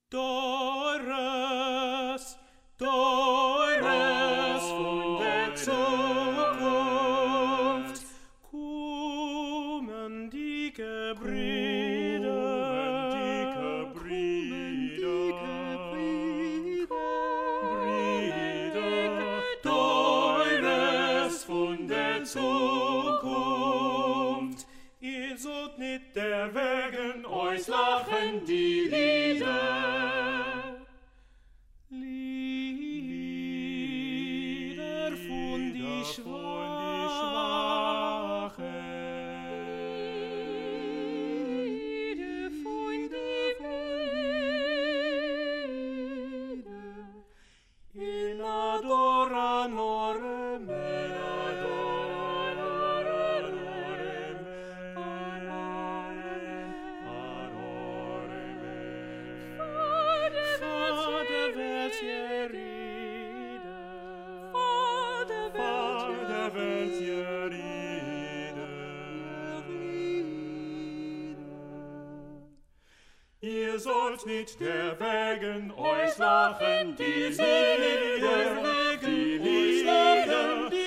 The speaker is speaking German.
Teures, Teures von der Zukunft, kommen die Gebrüder, Teures von der Zukunft, ihr sollt nicht der Wegen euch lachen die Lieder. Lieder von die Schwachen, Lieder von die in adoranorem, ihr sollt nicht der Wegen euch lachen, die Lieder, die Lieder,